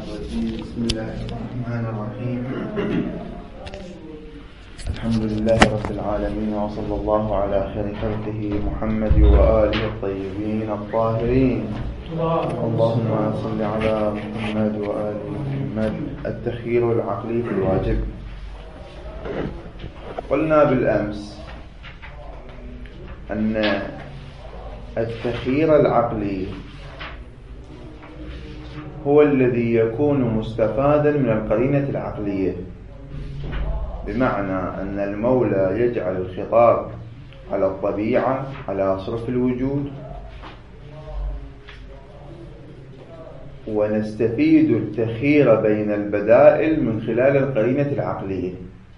بسم الله الرحمن الرحيم. الحمد لله رب العالمين، وصلى الله على خير خلقه محمد وآله الطيبين الطاهرين. اللهم صل على محمد وآل محمد. التخيير العقلي في الواجب. قلنا بالأمس أن التخيير العقلي هو الذي يكون مستفادا من القرينة العقلية، بمعنى أن المولى يجعل الخطاب على الطبيعة، على صرف الوجود، ونستفيد التخيير بين البدائل من خلال القرينة العقلية،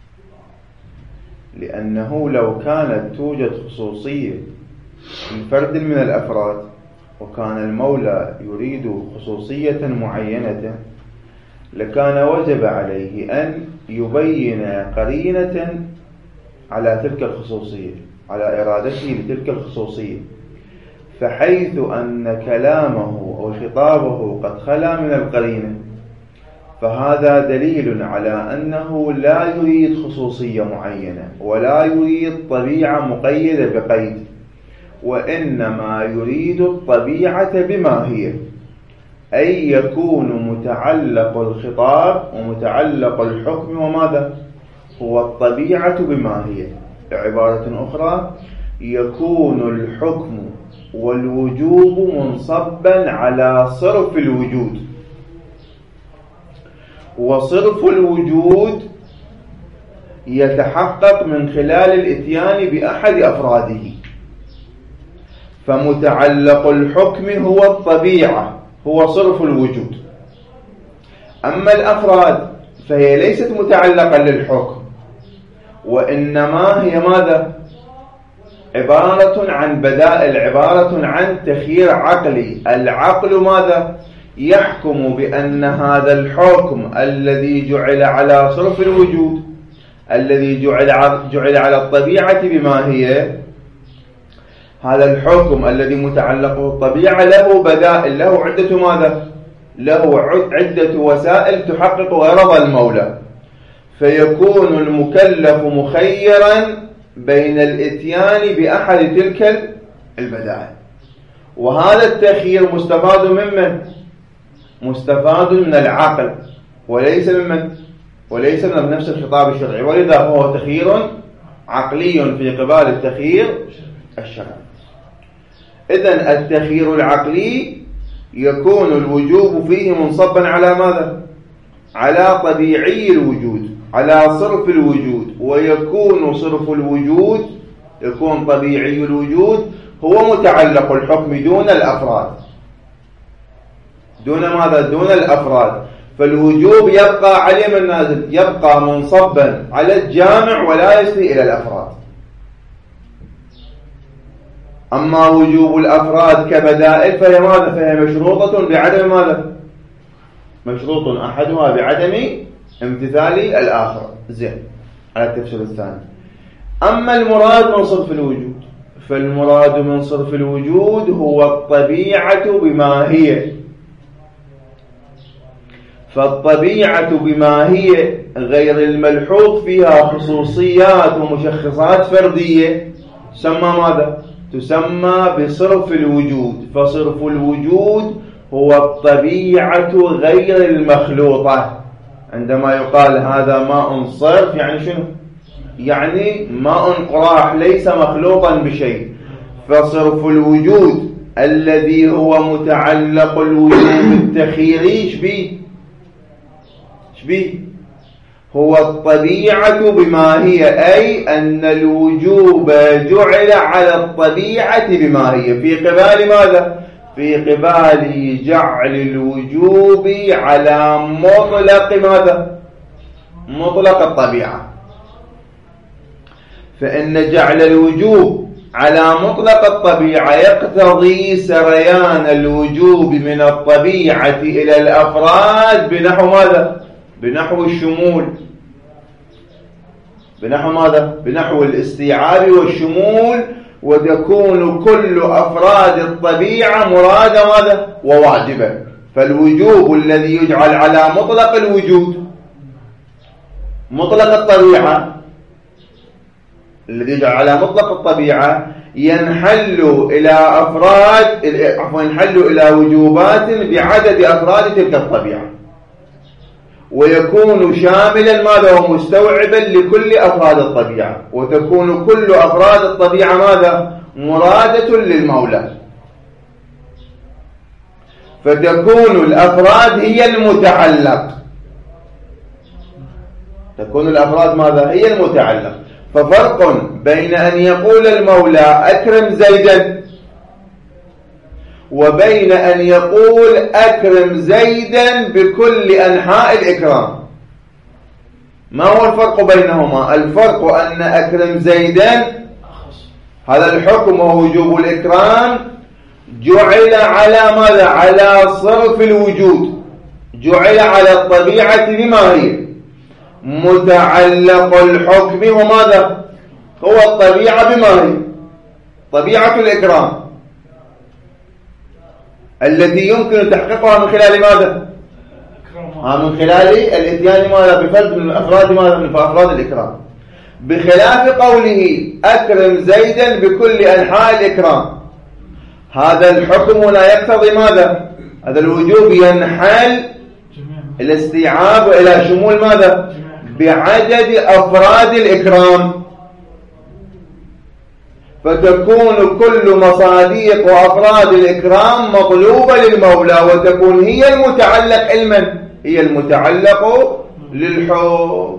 لأنه لو كانت توجد خصوصية لفرد من الأفراد وكان المولى يريد خصوصية معينة لكان وجب عليه أن يبين قرينة على تلك الخصوصية، على إرادته لتلك الخصوصية. فحيث أن كلامه أو خطابه قد خلا من القرينة، فهذا دليل على أنه لا يريد خصوصية معينة ولا يريد طبيعة مقيدة بقيد، وإنما يريد الطبيعة بما هي، أي يكون متعلق الخطاب ومتعلق الحكم وماذا هو الطبيعة بما هي. بعبارة أخرى، يكون الحكم والوجوب منصبا على صرف الوجود، وصرف الوجود يتحقق من خلال الاتيان بأحد أفراده. فمتعلق الحكم هو الطبيعة، هو صرف الوجود. أما الأفراد فهي ليست متعلقة للحكم، وإنما هي ماذا؟ عبارة عن بدائل، عبارة عن تخيير عقلي. العقل ماذا؟ يحكم بأن هذا الحكم الذي جعل على صرف الوجود، الذي جعل على الطبيعة بما هي، هذا الحكم الذي متعلقه الطبيعة له بدائل، له عدة ماذا؟ له عدة وسائل تحقق غرض المولى. فيكون المكلف مخيرا بين الاتيان بأحد تلك البدائل. وهذا التخيير مستفاد من مستفاد من العقل، وليس من نفس الخطاب الشرعي، ولذا هو تخيير عقلي في قبال التخيير الشرعي. إذن التخيير العقلي يكون الوجوب فيه منصبا على ماذا؟ على طبيعي الوجود، على صرف الوجود. ويكون صرف الوجود، يكون طبيعي الوجود هو متعلق الحكم دون الأفراد. دون ماذا؟ دون الأفراد. فالوجوب يبقى علم النازل، يبقى منصبا على الجامع ولا يصل إلى الأفراد. أما وجوب الأفراد كبدائل فهي ماذا؟ فهي مشروطة بعدم ماذا؟ مشروط أحدها بعدم امتثال الآخر. زين، على التفسير الثاني. أما المراد من صرف الوجود، فالمراد من صرف الوجود هو الطبيعة بما هي. فالطبيعة بما هي غير الملحوظ فيها خصوصيات ومشخصات فردية تسمى ماذا؟ تسمى بصرف الوجود. فصرف الوجود هو الطبيعة غير المخلوطة. عندما يقال هذا ماء صرف يعني شنو؟ يعني ماء قراح ليس مخلوطا بشيء. فصرف الوجود الذي هو متعلق الوجود التخييري شبيه هو الطبيعة بما هي، أي أن الوجوب جعل على الطبيعة بما هي. في قبال ماذا؟ في قبال جعل الوجوب على مطلق ماذا؟ مطلق الطبيعة. فإن جعل الوجوب على مطلق الطبيعة يقتضي سريان الوجوب من الطبيعة إلى الأفراد بنحو ماذا؟ بنحو الشمول. بنحو ماذا؟ بنحو الاستيعاب والشمول. وتكون كل أفراد الطبيعة مرادة ماذا؟ وواجبة. فالوجوب الذي يجعل على مطلق الوجود، مطلق الطبيعة، الذي يجعل على مطلق الطبيعة ينحل إلى أفراد، ينحل إلى وجوبات بعدد أفراد تلك الطبيعة، ويكون شاملا ماذا ومستوعبا لكل أفراد الطبيعة، وتكون كل أفراد الطبيعة ماذا مرادة للمولى، فتكون الأفراد هي المتعلق، تكون الأفراد ماذا هي المتعلق. ففرق بين أن يقول المولى أكرم زيدا وبين أن يقول أكرم زيدا بكل أنحاء الإكرام. ما هو الفرق بينهما؟ الفرق أن أكرم زيدا هذا الحكم وهو وجوب الإكرام جعل على ماذا؟ على صرف الوجود، جعل على الطبيعة بما هي. متعلق الحكم وماذا؟ هو الطبيعة بما هي، طبيعة الإكرام التي يمكن تحقيقها من خلال ماذا؟ من خلال الاتيان ماذا؟ بفرد من أفراد ماذا؟ من أفراد الإكرام، بخلاف قوله أكرم زيدا بكل أنحاء الإكرام. هذا الحكم لا يقتضي ماذا؟ هذا الوجوب ينحل الاستيعاب إلى شمول ماذا؟ بعدد أفراد الإكرام، فتكون كل مصاديق وأفراد الإكرام مطلوبة للمولى، وتكون هي المتعلق علما، هي المتعلق للحكم.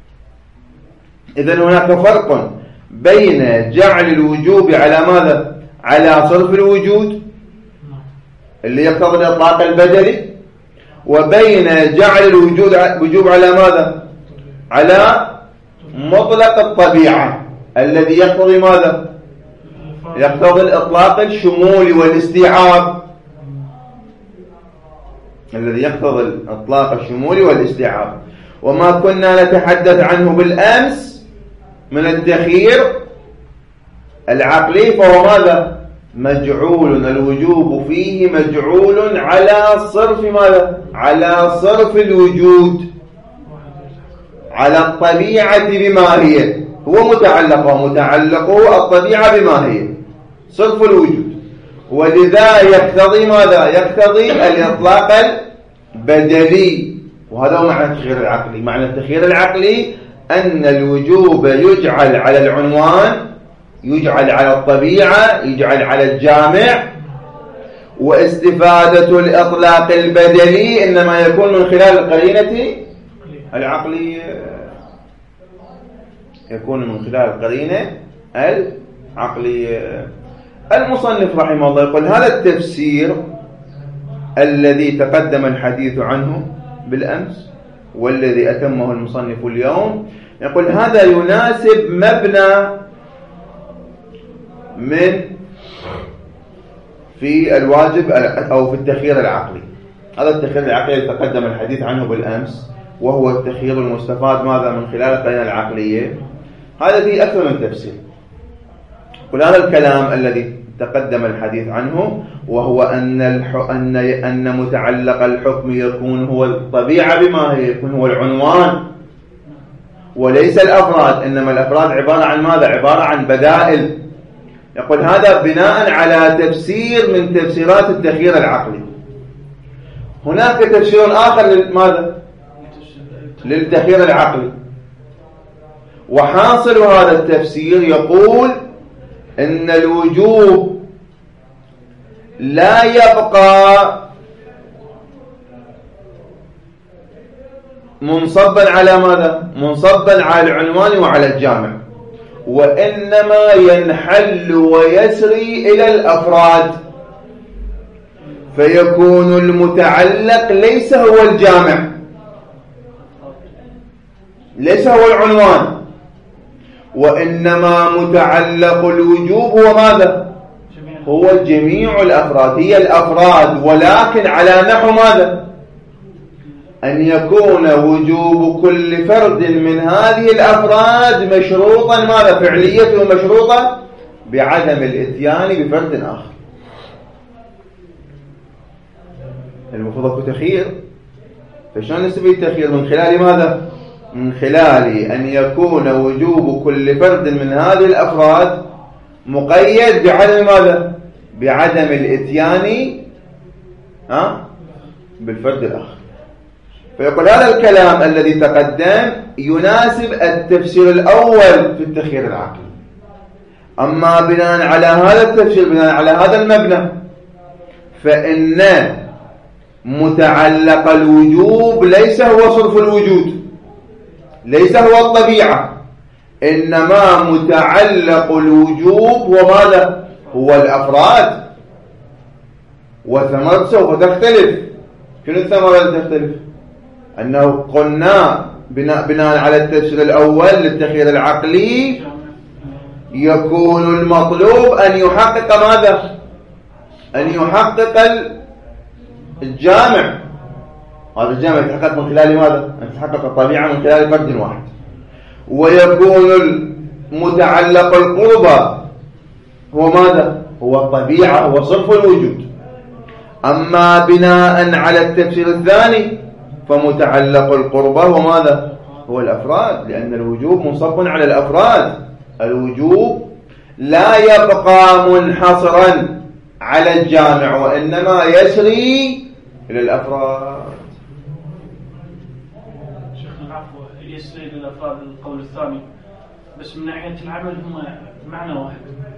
إذن هناك فرق بين جعل الوجوب على ماذا؟ على صرف الوجود اللي يقتضي الإطلاق البدلي، وبين جعل الوجوب على ماذا؟ على مطلق الطبيعة الذي يقتضي ماذا؟ يقتضي الإطلاق الشمول والاستيعاب، الذي يقتضي الإطلاق الشمول والاستيعاب. وما كنا نتحدث عنه بالأمس من التخيير العقلي فهو ماذا؟ مجعول، الوجوب فيه مجعول على صرف ماذا؟ على صرف الوجود، على الطبيعة بما هي، هو متعلقه الطبيعة بما هي، صرف الوجود. ولذا يقتضي ماذا؟ يقتضي الإطلاق البدلي، وهذا هو معنى التخيير العقلي. معنى التخيير العقلي أن الوجوب يجعل على العنوان، يجعل على الطبيعة، يجعل على الجامع، واستفادة الإطلاق البدلي إنما يكون من خلال القرينة العقلية، يكون من خلال القرينة العقلية. المصنف رحمه الله يقول هذا التفسير الذي تقدم الحديث عنه بالأمس والذي أتمه المصنف اليوم، يقول هذا يناسب مبنى من في الواجب أو في التخيير العقلي. هذا التخيير العقلي الذي تقدم الحديث عنه بالأمس وهو التخيير المستفاد ماذا؟ من خلال القرينة العقلية. هذا فيه أكثر من تفسير. قل هذا الكلام الذي تقدم الحديث عنه وهو أن متعلق الحكم يكون هو الطبيعة بما هي، يكون هو العنوان وليس الأفراد، إنما الأفراد عبارة عن ماذا؟ عبارة عن بدائل. يقول هذا بناء على تفسير من تفسيرات التخيير العقلي. هناك تفسير آخر لماذا؟ للتخيير العقلي، وحاصل هذا التفسير يقول إن الوجوب لا يبقى منصبا على ماذا؟ منصبا على العنوان وعلى الجامع، وإنما ينحل ويسري إلى الأفراد، فيكون المتعلق ليس هو الجامع، ليس هو العنوان، وإنما متعلق الوجوب هو ماذا؟ هو جميع الأفراد، هي الأفراد، ولكن على نحو ماذا؟ أن يكون وجوب كل فرد من هذه الأفراد مشروطا ماذا؟ فعليته مشروطة بعدم الاتيان بفرد آخر. المفروض اكو تخيير. فشلون نسبي التخيير؟ من خلال ماذا؟ من خلال أن يكون وجوب كل فرد من هذه الأفراد مقيد بعدم ماذا؟ بعدم الإتيان بالفرد الآخر. فيقول هذا الكلام الذي تقدم يناسب التفسير الأول في التخيير العقلي. أما بناء على هذا التفسير، بناء على هذا المبنى، فإن متعلق الوجوب ليس هو صرف الوجود، ليس هو الطبيعة، إنما متعلق الوجوب هو ماذا؟ هو الأفراد. وثمرة سوف تختلف. شنو الثمرة اللي تختلف؟ أنه قلنا بناء على التفسير الأول للتخيير العقلي يكون المطلوب أن يحقق ماذا؟ أن يحقق الجامع. هذا الجامع يتحقق من خلال ماذا؟ أن تتحقق الطبيعة من خلال فرد واحد. ويكون المتعلق القربة هو ماذا؟ هو الطبيعة، هو صرف الوجود. أما بناء على التفسير الثاني فمتعلق القربة هو ماذا؟ هو الأفراد، لأن الوجوب منصب على الأفراد. الوجوب لا يبقى منحصرا على الجامع، وإنما يسري إلى الأفراد. شيخنا العفو، يسري إلى الأفراد القول الثاني، بس من ناحية العمل هم معنى واحد.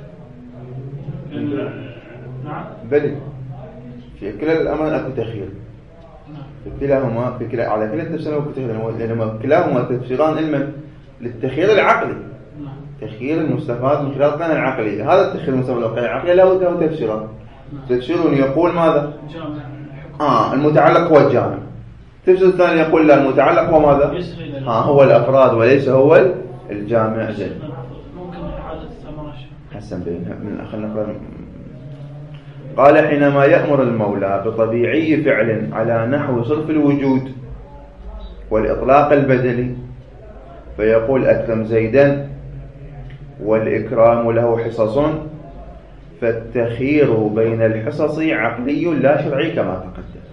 نعم بل في كلا الأمر أكو تخيير. في كلاهما على كلا التفسير أكو تخيير، لأنما كلاهما تفسيران علما للتخيير العقلي. تخيير المستفاد من خلال القناة العقلية. هذا التخيير المستفاد من القناة العقلية له تفسيران. تفسير يقول ماذا؟ المتعلق هو الجامع. التفسير الثاني يقول لا، المتعلق هو ماذا؟ هو الأفراد وليس هو الجامع. زين. ممكن إعادة الثمرة. حسن بين من أخذ نقرأ. قال حينما يأمر المولى بطبيعي فعل على نحو صرف الوجود والإطلاق البدلي، فيقول أكرم زيدا والإكرام له حصص، فالتخيير بين الحصص عقلي لا شرعي كما تقدم.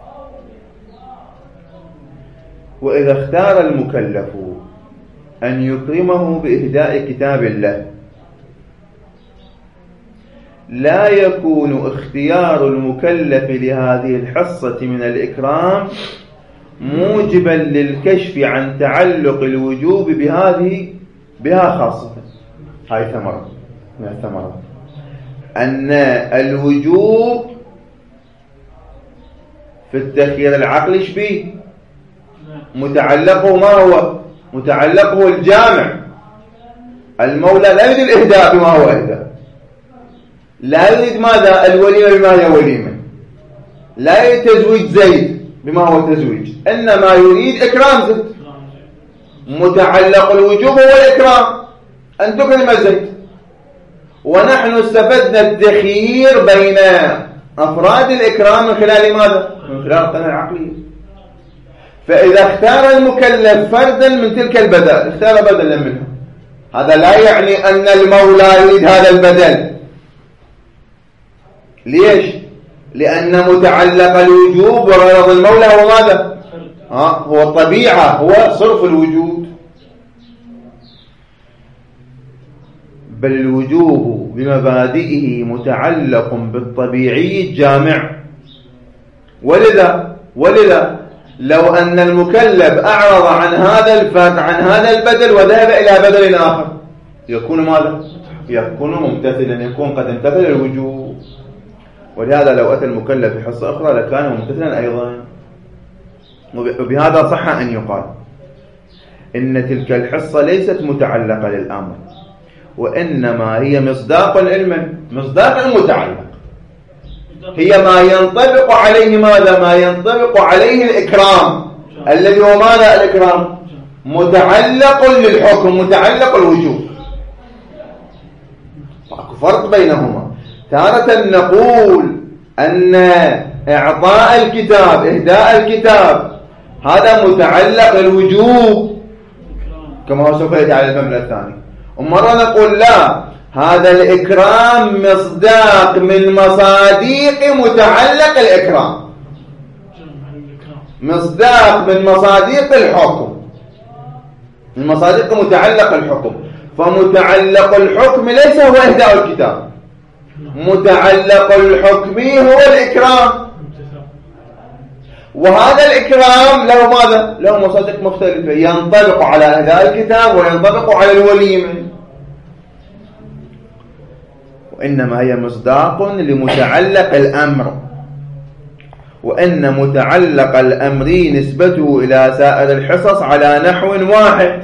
وإذا اختار المكلف أن يكرمه بإهداء كتاب الله، لا يكون اختيار المكلف لهذه الحصة من الإكرام موجبا للكشف عن تعلق الوجوب بها خاصة. هاي ثمرة من الثمرات، أن الوجوب في التخيير العقلي شبيه متعلقه ما هو؟ متعلقه الجامع. المولى لا يريد الإهداء بما هو إهداء، لا يريد ماذا؟ الوليمة بما هي وليمة، لا يريد تزويج زيد بما هو تزويج، إنما يريد إكرام زيد. متعلق الوجوب هو الإكرام، أن تكرم زيد. ونحن استفدنا التخيير بين أفراد الإكرام من خلال ماذا؟ من خلال القناة العقلية. فإذا اختار المكلف فردا من تلك البدل، اختار بدلا منه، هذا لا يعني أن المولى يريد هذا البدل. ليش؟ لأن متعلق الوجوب وغرض المولى هو ماذا؟ هو الطبيعة، هو صرف الوجود. بل الوجوب بمبادئه متعلق بالطبيعي الجامع. ولذا لو أن المكلف أعرض عن هذا الفرد عن هذا البدل وذهب إلى بدل آخر، يكون ماذا؟ يكون ممتثلا، يكون قد امتثل الوجوب. ولهذا لو أتى المكلف بحصة أخرى لكان ممتثلا أيضا. وبهذا صح أن يقال إن تلك الحصة ليست متعلقة للأمر، وإنما هي مصداق العلم، مصداق المتعلق، هي ما ينطبق عليه ماذا؟ ما ينطبق عليه الإكرام، الذي هو ماذا؟ الإكرام متعلق للحكم، متعلق الوجوب. فرق بينهما. تارة نقول أن إعطاء الكتاب، إهداء الكتاب، هذا متعلق الوجوب كما هو سوف يأتي على المبنى الثاني. ومرة نقول لا، هذا الإكرام مصداق من مصاديق متعلق الإكرام. مصداق من مصادق الحكم، من مصادق متعلق الحكم. فمتعلق الحكم ليس هو إهداء الكتاب، متعلق الحكم هو الإكرام، وهذا الإكرام له ماذا؟ له مصادق مختلفة، ينطبق على إهداء الكتاب وينطبق على الوليمة، وإنما هي مصداق لمتعلق الأمر، وأن متعلق الأمر نسبته إلى سائر الحصص على نحو واحد،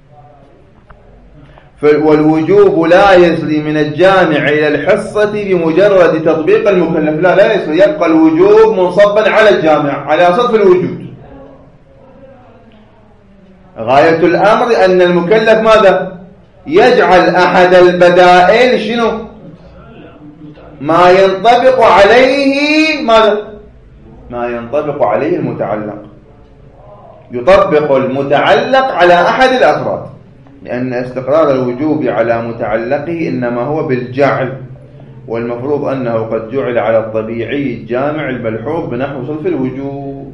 والوجوب لا يسري من الجامع إلى الحصة بمجرد تطبيق المكلف، لا يسري، يبقى الوجوب منصبا على الجامع على صدف الوجود. غاية الأمر أن المكلف ماذا؟ يجعل أحد البدائل شنو؟ ما ينطبق عليه ماذا؟ ما ينطبق عليه المتعلق، يطبق المتعلق على أحد الأفراد، لأن استقرار الوجوب على متعلقه إنما هو بالجعل، والمفروض أنه قد جعل على الطبيعي الجامع الملحوظ بنحو صرف الوجوب.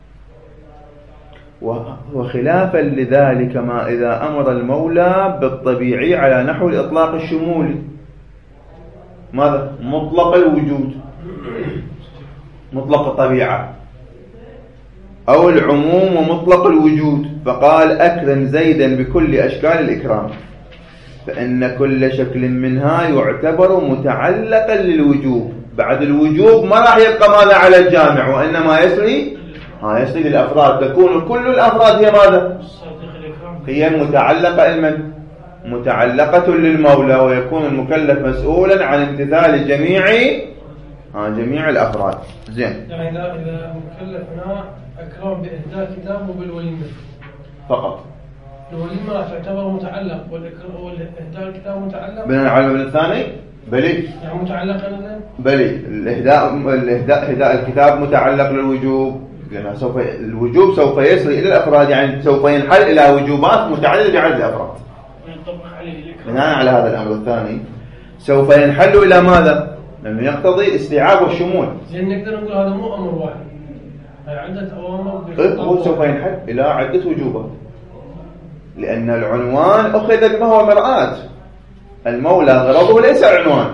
وخلافا لذلك ما إذا أمر المولى بالطبيعي على نحو الإطلاق الشمولي، ماذا؟ مطلق الوجود، مطلق الطبيعة، أو العموم ومطلق الوجود، فقال أكرم زيدا بكل أشكال الإكرام، فإن كل شكل منها يعتبر متعلقا للوجوب. بعد الوجوب ما راح يبقى ماذا على الجامع، وإنما يسري للأفراد، تكون كل الأفراد هي ماذا؟ هي متعلقة متعلقة للمولى، ويكون المكلف مسؤولا عن امتثال جميع الأفراد. زين، يعني إذا مكلف هنا أكرم بإهداء كتاب وبالوليمة فقط، الوليمة راح تعتبر متعلق والإهداء الكتاب متعلق بناء على المبنى الثاني. بلي، يعني متعلق أيضا. بلي، الإهداء الكتاب متعلق للوجوب، لأن الوجوب سوف يصل إلى الأفراد، يعني سوف ينحل إلى وجوبات متعددة بعدد الأفراد. بناء على هذا الأمر الثاني سوف ينحل إلى ماذا؟ لأنه يقتضي استيعاب والشمول. زين، نقدر نقول هذا مو أمر واحد، هي عدة أوامر. هو سوف ينحل إلى عدة وجوبات، لأن العنوان أخذ بما هو مرآة، المولى غرضه ليس عنوان،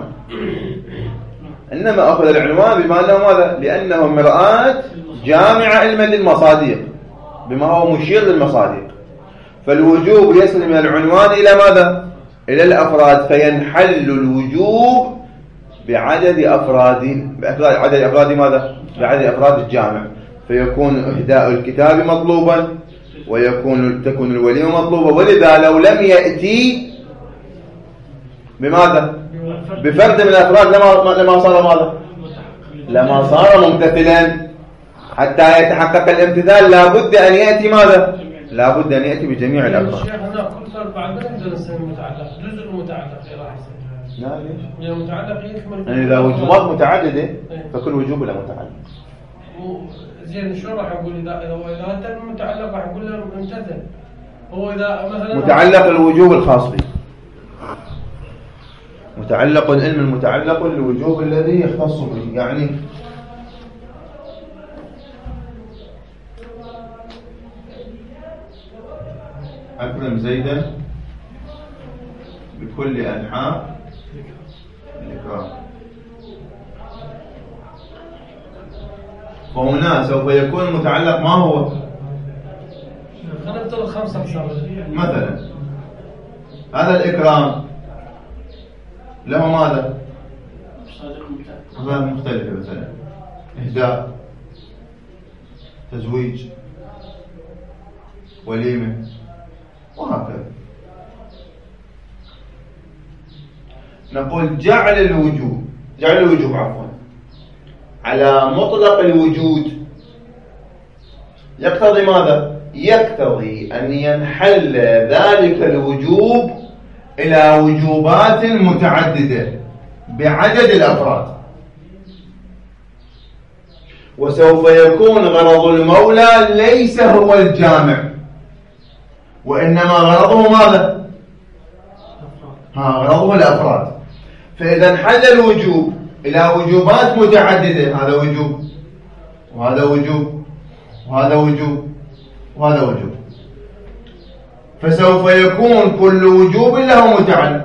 إنما أخذ العنوان بما أنه ماذا؟ لأنه مرآة جامعة علما للمصادق، بما هو مشير للمصادق. فالوجوب يصل من العنوان إلى ماذا؟ إلى الأفراد، فينحل الوجوب بعدد أفراد، عدد أفراد ماذا؟ بعدد أفراد الجامع، فيكون إهداء الكتاب مطلوبا، تكون الوليمة مطلوبة. ولذا لو لم يأتي بماذا؟ بفرد من الأفراد لما صار ماذا؟ لما صار ممتثلا. حتى يتحقق الامتثال لابد أن يأتي ماذا؟ لابد أن يأتي بجميع الأفراد. الشيخ هنا كل فرد بعدين نقدر نسميه متعلق، جزء المتعلق راح يصير. لا، ليش؟ المتعلق يكمل. يعني إذا وجوبات متعددة فكل وجوب له متعلق. زين، شو راح أقول إذا أنت المتعلق راح أقول له امتثل. هو إذا مثلا متعلق الوجوب الخاص به، متعلق العلم المتعلق الوجوب الذي يختص به، يعني أكرم زيدا بكل أنحاء الإكرام. فهنا سوف يكون المتعلق ما هو؟ خلينا نفترض 5 أقسام مثلا هذا الإكرام له ماذا؟ مصادق مختلفة، مثلا إهداء، تزويج، وليمة، وهكذا. نقول جعل الوجوب على مطلق الوجود يقتضي ماذا؟ يقتضي أن ينحل ذلك الوجوب إلى وجوبات متعددة بعدد الأفراد، وسوف يكون غرض المولى ليس هو الجامع، وإنما غرضه ماذا؟ غرضه الأفراد. فإذا انحل الوجوب إلى وجوبات متعددة، هذا وجوب وهذا وجوب وهذا وجوب وهذا وجوب، فسوف يكون كل وجوب له متعلق،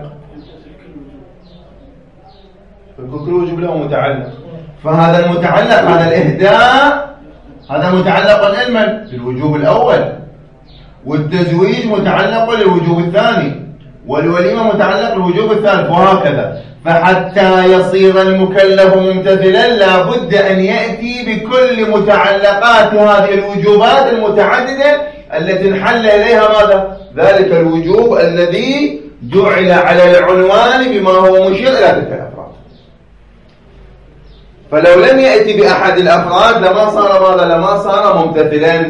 كل وجوب له متعلق. فهذا المتعلق، هذا الإهداء هذا متعلق علما للوجوب الأول، والتزويج متعلق للوجوب الثاني، والوليمة متعلق للوجوب الثالث، وهكذا. فحتى يصير المكلف ممتثلا لا بد أن يأتي بكل متعلقات هذه الوجوبات المتعددة التي انحل إليها ماذا؟ ذلك الوجوب الذي جعل على العنوان بما هو مشير إلى تلك الأفراد. فلو لم يأتي بأحد الأفراد لما صار ماذا؟ لما صار ممتثلا،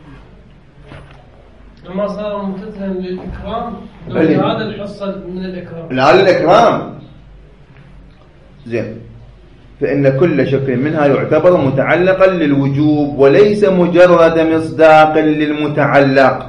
لما صار ممتثلا للإكرام. هذا الحصة من الإكرام، هذا الإكرام. زين. فإن كل شكل منها يعتبر متعلقا للوجوب وليس مجرد مصداق للمتعلق.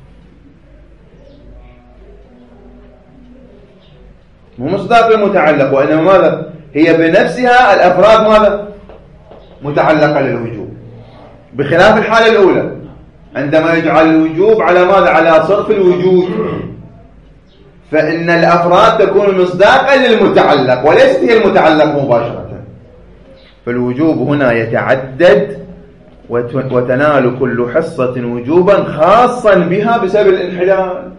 مو مصداق للمتعلق، وإنما ماذا؟ هي بنفسها الأفراد ماذا؟ متعلقة للوجوب، بخلاف الحالة الأولى عندما يجعل الوجوب على ماذا؟ على صرف الوجود، فإن الأفراد تكون مصداقا للمتعلق وليست هي المتعلق مباشرة. فالوجوب هنا يتعدد وتنال كل حصة وجوبا خاصا بها بسبب الانحلال.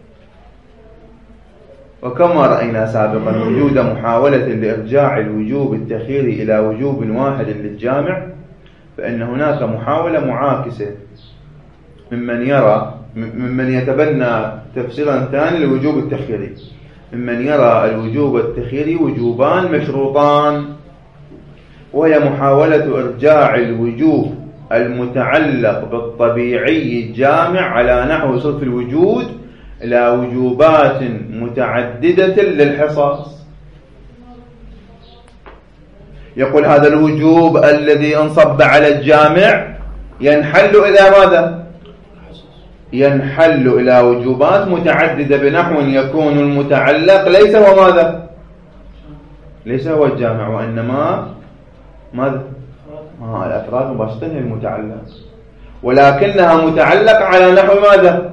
وكما رأينا سابقا وجود محاولة لإرجاع الوجوب التخييري إلى وجوب واحد للجامع، فإن هناك محاولة معاكسة ممن يتبنى تفسيرا ثاني للوجوب التخييري، ممن يرى الوجوب التخييري وجوبان مشروطان، وهي محاولة إرجاع الوجوب المتعلق بالطبيعي الجامع على نحو صرف الوجود إلى وجوبات متعددة للحصص. يقول هذا الوجوب الذي انصب على الجامع ينحل إلى ماذا؟ ينحل إلى وجوبات متعددة بنحو يكون المتعلق ليس هو ماذا؟ ليس هو الجامع، وإنما ماذا؟ الأفراد مباشرة هي المتعلق، ولكنها متعلق على نحو ماذا؟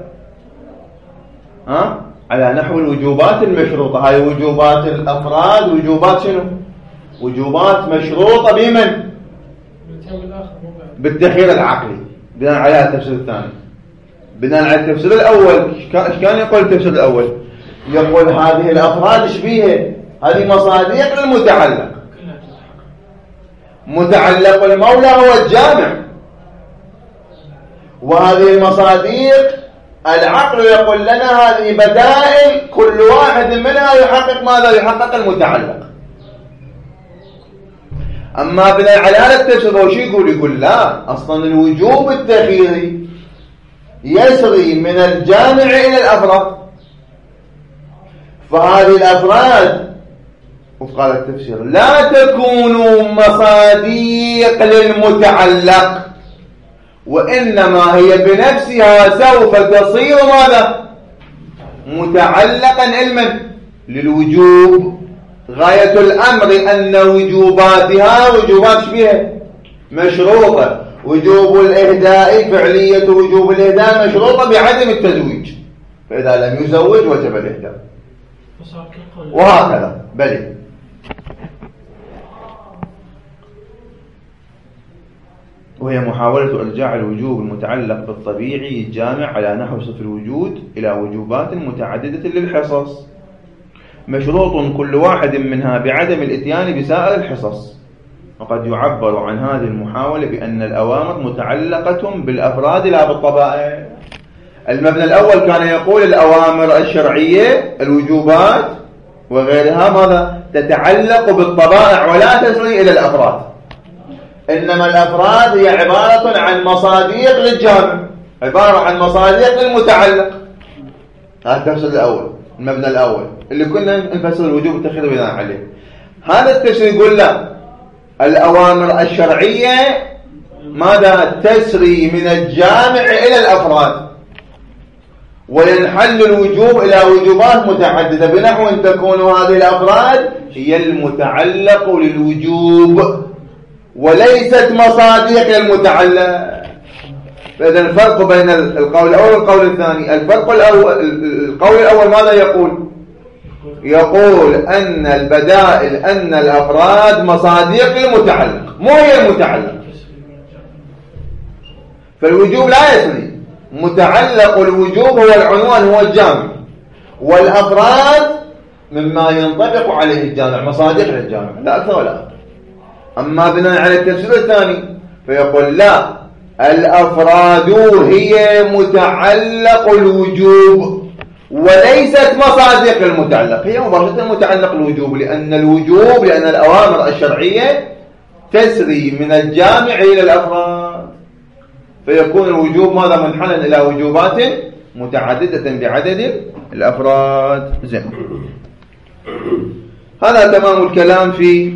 على نحو الوجوبات المشروطة. هاي وجوبات الأفراد وجوبات شنو؟ وجوبات مشروطة بمن؟ بالتخيير العقلي بناء على التفسير الثاني. بناء على التفسير الأول إيش كان يقول التفسير الأول؟ يقول هذه الأفراد إيش بيها؟ هذه مصادق للمتعلق، متعلق المولى هو الجامع، وهذه المصادق العقل يقول لنا هذه بدائل كل واحد منها يحقق ماذا؟ يحقق المتعلق. أما بناء على هذا التفسير هو شو يقول؟ يقول لا، أصلا الوجوب التخييري يسري من الجامع إلى الأفراد، فهذه الأفراد وفق هذا التفسير لا تكون مصادق للمتعلق، وإنما هي بنفسها سوف تصير ماذا؟ متعلقا علما للوجوب. غاية الأمر أن وجوباتها وجوبات شبيهة مشروطة. وجوب الإهداء فعلية وجوب الإهداء مشروطة بعدم التزويج، فإذا لم يزوج وجب الإهداء، وهكذا. بل وهي محاولة إرجاع الوجوب المتعلق بالطبيعي الجامع على نحو صرف الوجود إلى وجوبات متعددة للحصص، مشروط كل واحد منها بعدم الإتيان بسائر الحصص. وقد يعبر عن هذه المحاولة بأن الأوامر متعلقة بالأفراد لا بالطبائع. المبنى الأول كان يقول الأوامر الشرعية الوجوبات وغيرها ماذا؟ تتعلق بالطبائع ولا تسري إلى الأفراد، إنما الأفراد هي عبارة عن مصادق للجامع، عبارة عن مصادق للمتعلق. هذا التفسير الأول، المبنى الأول اللي كنا نفسر الوجوب التخييري بناء عليه. هذا التفسير يقول لا، الأوامر الشرعية ماذا؟ تسري من الجامع إلى الأفراد، وينحل الوجوب إلى وجوبات متعددة بنحو أن تكون هذه الأفراد هي المتعلق للوجوب وليست مصادق للمتعلق. فإذا الفرق بين القول الأول والقول الثاني، القول الأول ماذا يقول؟ يقول أن البدائل، أن الأفراد مصادق المتعلق، مو هي المتعلق. فالوجوب لا يسري، متعلق الوجوب هو العنوان، هو الجامع، والأفراد مما ينطبق عليه الجامع، مصادق للجامع، لا أكثر ولا أقل. أما بناء على التفسير الثاني فيقول لا، الأفراد هي متعلق الوجوب وليست مصادق المتعلق، هي مباشرة متعلق الوجوب، لأن الأوامر الشرعية تسري من الجامع إلى الأفراد، فيكون الوجوب ماذا؟ منحلا إلى وجوبات متعددة بعدد الأفراد. زين، هذا تمام الكلام في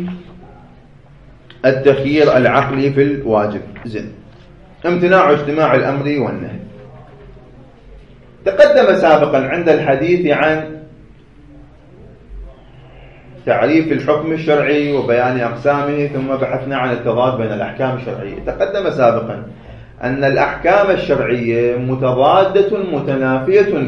التخيير العقلي في الواجب. زين، امتناع اجتماع الأمر والنهي. تقدم سابقا عند الحديث عن تعريف الحكم الشرعي وبيان أقسامه، ثم بحثنا عن التضاد بين الأحكام الشرعية. تقدم سابقا أن الأحكام الشرعية متضادة متنافية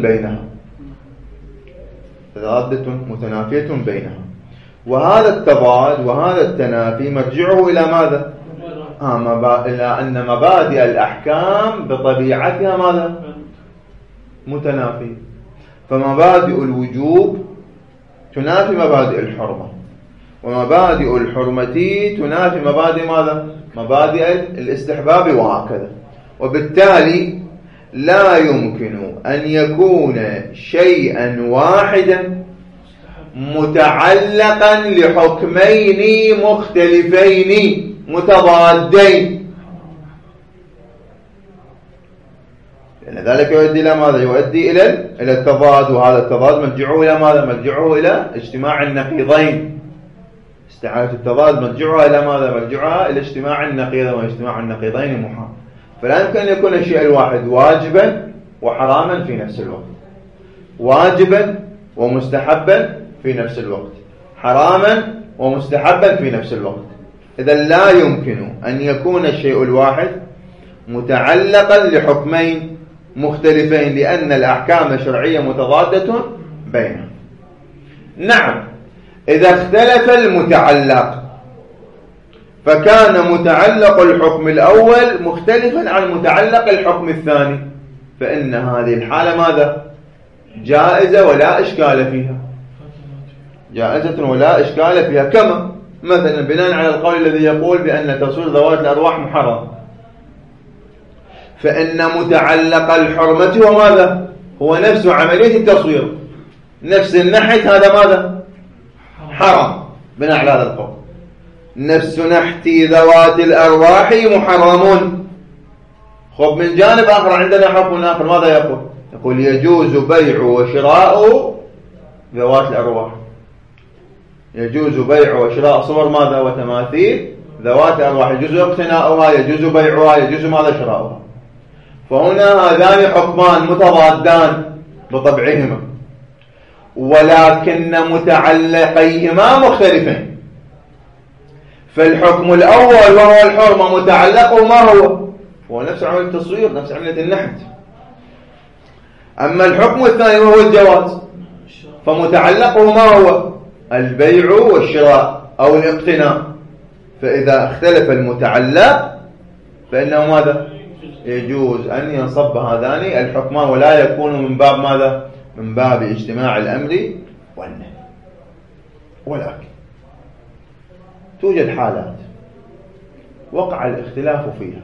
بينها، وهذا التضاد وهذا التنافي مرجعه إلى ماذا؟ إلى أن مبادئ الأحكام بطبيعتها ماذا؟ متنافية. فمبادئ الوجوب تنافي مبادئ الحرمة، ومبادئ الحرمة تنافي مبادئ ماذا؟ مبادئ الاستحباب، وهكذا. وبالتالي لا يمكن أن يكون شيئا واحدا متعلقا لحكمين مختلفين متضادين، لأن ذلك يؤدي إلى ماذا؟ يؤدي إلى التضاد، وهذا التضاد مرجعه إلى ماذا؟ مرجعه إلى اجتماع النقيضين. استعارة التضاد مرجعها إلى ماذا؟ مرجعها إلى اجتماع النقيضين، واجتماع النقيضين محال. فلا يمكن أن يكون الشيء الواحد واجبا وحراما في نفس الوقت، واجبا ومستحبا في نفس الوقت، حراما ومستحبا في نفس الوقت. إذا لا يمكن أن يكون الشيء الواحد متعلقا لحكمين مختلفين، لأن الأحكام الشرعية متضادة بينها. نعم، إذا اختلف المتعلق فكان متعلق الحكم الأول مختلفا عن متعلق الحكم الثاني، فإن هذه الحالة ماذا؟ جائزة ولا إشكال فيها، جائزة ولا إشكال فيها. كما مثلا بناء على القول الذي يقول بأن تصوير ذوات الأرواح محرم، فإن متعلق الحرمة هو ماذا؟ هو نفس عملية التصوير، نفس النحت، هذا ماذا؟ حرام بناء على هذا القول. نفس نحت ذوات الأرواح محرم. خب من جانب آخر عندنا حكم آخر، ماذا يقول؟ يقول يجوز بيع وشراء ذوات الأرواح، يجوز بيع وشراء صور ماذا؟ وتماثيل ذوات الأرواح، يجوز اقتناؤها، يجوز بيعها، يجوز ماذا؟ شراؤها. فهنا هذان حكمان متضادان بطبعهما، ولكن متعلقيهما مختلفين. فالحكم الأول وهو الحرمة متعلقه ما هو نفس عملية التصوير، نفس عملية النحت. أما الحكم الثاني وهو الجواز فمتعلقه ما هو؟ البيع والشراء أو الاقتناء. فإذا اختلف المتعلق فإنه ماذا؟ يجوز أن ينصب هذان الحكمان، ولا يكون من باب ماذا؟ من باب اجتماع الأمر والنهي. ولكن توجد حالات وقع الاختلاف فيها،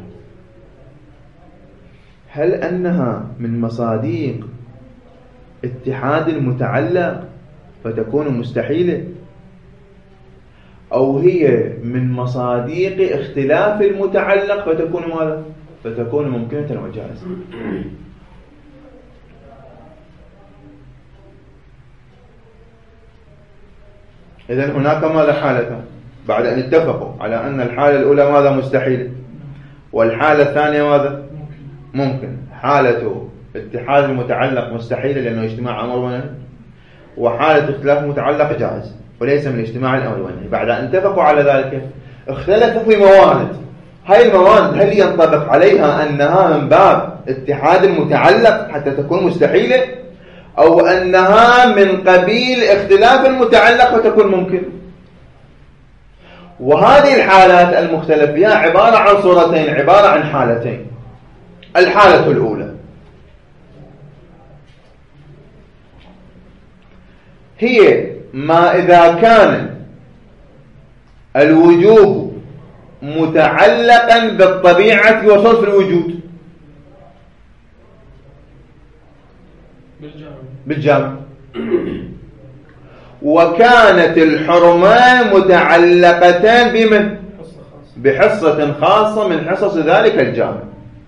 هل أنها من مصادق اتحاد المتعلق فتكون مستحيلة، أو هي من مصادق اختلاف المتعلق فتكون ماذا؟ فتكون ممكنة وجائزة. إذن هناك ماذا؟ حالة بعد أن اتفقوا على أن الحالة الأولى ماذا؟ مستحيلة، والحالة الثانية ماذا؟ ممكن. حالة اتحاد المتعلق مستحيلة لأنه اجتماع أمر ونهي، وحالة اختلاف المتعلق جائز وليس من اجتماع الأمر والنهي. بعد أن اتفقوا على ذلك اختلفوا في موارد، هاي المواد هل ينطبق عليها أنها من باب اتحاد المتعلق حتى تكون مستحيلة، أو أنها من قبيل اختلاف المتعلق فتكون ممكن؟ وهذه الحالات المختلف فيها عبارة عن صورتين، عبارة عن حالتين. الحالة الأولى هي ما إذا كان الوجوب متعلقا بالطبيعة وصف الوجود بالجامع، وكانت الحرمة متعلقتان بمن؟ بحصة خاصة من حصص ذلك الجامع.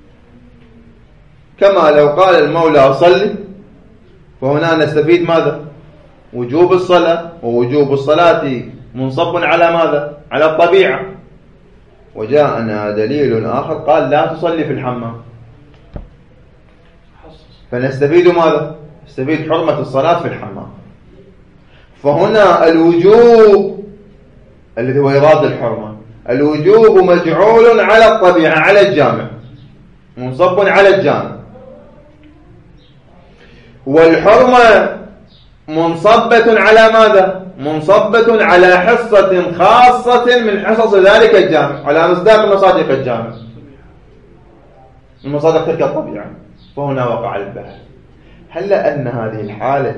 كما لو قال المولى صلي، فهنا نستفيد ماذا؟ وجوب الصلاة، ووجوب الصلاة منصب على ماذا؟ على الطبيعة. وجاءنا دليل آخر قال لا تصلي في الحمام، فنستفيد ماذا؟ نستفيد حرمة الصلاة في الحمام. فهنا الوجوب الذي هو إراد الحرمة، الوجوب مجعول على الطبيعة، على الجامع، منصب على الجامع، والحرمة منصبة على ماذا؟ منصبة على حصة خاصة من حصص ذلك الجامع، على مصداق مصادق الجامع، من مصادق تلك الطبيعة. فهنا وقع البحث، هل أن هذه الحالة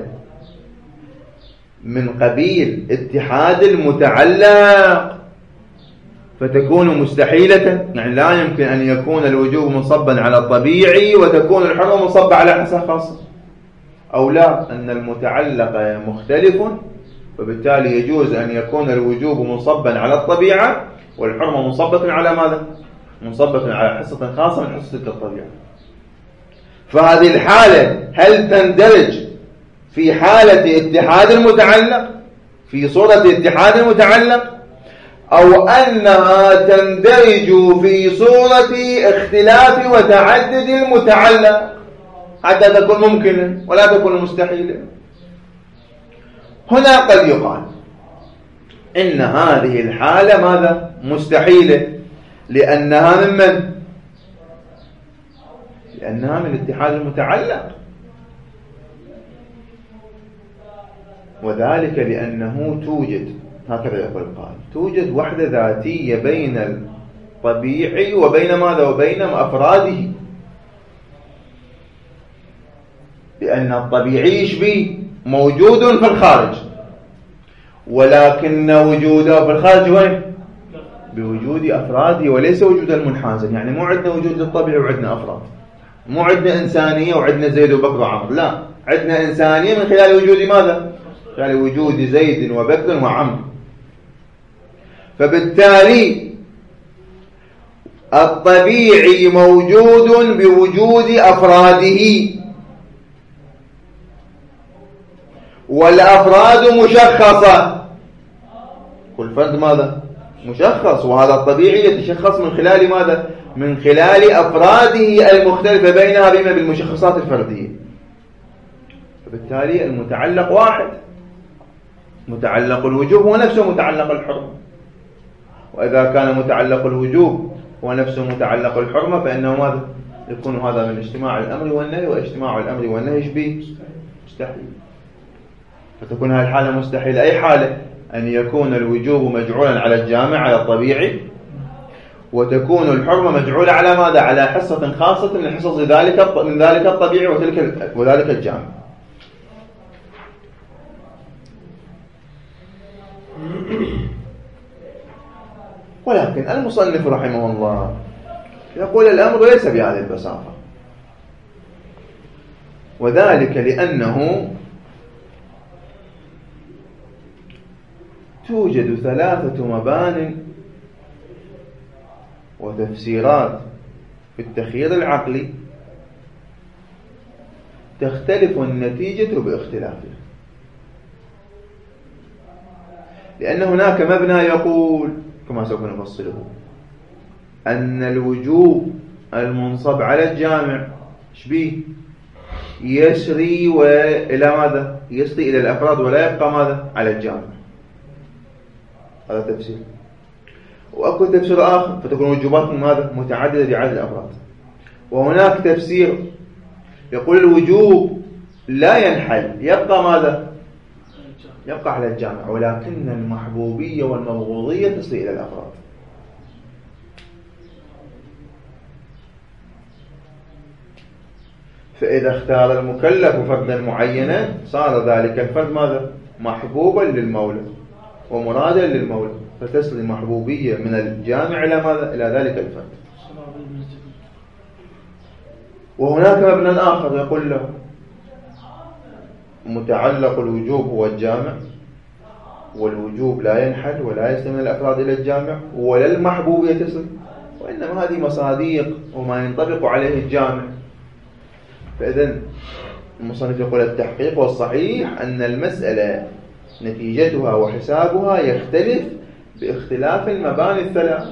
من قبيل اتحاد المتعلق فتكون مستحيلة؟ يعني لا يمكن أن يكون الوجوب منصبا على الطبيعي وتكون الحرمة منصبة على حصة خاصة، أو لا أن المتعلق مختلف وبالتالي يجوز أن يكون الوجوب منصبا على الطبيعة والحرمة منصبة على ماذا؟ منصبة على حصة خاصة من حصة الطبيعة. فهذه الحالة هل تندرج في حالة اتحاد المتعلق، في صورة اتحاد المتعلق، أو أنها تندرج في صورة اختلاف وتعدد المتعلق حتى تكون ممكنة ولا تكون مستحيلة؟ هنا قد يقال إن هذه الحالة ماذا؟ مستحيلة، لأنها من من؟ لأنها من اتحاد المتعلق، وذلك لأنه توجد، هكذا يقول القائل، توجد وحدة ذاتية بين الطبيعي وبين ماذا؟ وبين أفراده. لأن الطبيعي يشبه موجود في الخارج، ولكن وجوده في الخارج وين؟ بوجود أفراده وليس وجود المنحازن. يعني مو عندنا وجود للطبيعي وعندنا أفراد، مو عندنا إنسانية وعندنا زيد وبكر وعمر، لا، عندنا إنسانية من خلال وجود ماذا؟ خلال وجود زيد وبكر وعمر. فبالتالي الطبيعي موجود بوجود أفراده، والأفراد مشخصة، كل فرد ماذا؟ مشخص، وهذا الطبيعي يتشخص من خلال ماذا؟ من خلال أفراده المختلفة بينها بما بالمشخصات الفردية. فبالتالي المتعلق واحد، متعلق الوجوب هو نفسه متعلق الحرمة، وإذا كان متعلق الوجوب هو نفسه متعلق الحرمة فإنه ماذا؟ يكون هذا من اجتماع الأمر والنهي، واجتماع الأمر والنهي يشبه مستحيل، فتكون هذه الحالة مستحيلة. أي حالة؟ أن يكون الوجوب مجعولا على الجامع، على الطبيعي، وتكون الحرمة مجعولة على ماذا؟ على حصة خاصة من حصص من ذلك الطبيعي وذلك الجامع. ولكن المصنف رحمه الله يقول الأمر ليس بهذه البساطة، وذلك لأنه توجد 3 مبان وتفسيرات في التخيير العقلي تختلف النتيجة باختلافها. لأن هناك مبنى يقول كما سوف نفصله أن الوجوب المنصب على الجامع شبيه يسري إلى ماذا؟ يسري إلى الأفراد ولا يبقى ماذا؟ على الجامع. هذا تفسير. وأكو تفسير آخر فتكون وجوبات ماذا؟ متعددة بعدد الأفراد. وهناك تفسير يقول الوجوب لا ينحل، يبقى ماذا؟ يبقى على الجامع، ولكن المحبوبية والمبغوضية تصل إلى الأفراد. فإذا اختار المكلف فردا معينا صار ذلك الفرد ماذا؟ محبوبا للمولى ومرادا للمولى، فتصل المحبوبية من الجامع إلى ماذا؟ إلى ذلك الفرد. وهناك مبنى آخر يقول له متعلق الوجوب هو الجامع، والوجوب لا ينحل ولا يستمر الأفراد إلى الجامع ولا المحبوبية تصل، وإنما هذه مصاديق وما ينطبق عليه الجامع. فإذا المصنف يقول التحقيق والصحيح أن المسألة نتيجتها وحسابها يختلف باختلاف المباني الثلاث.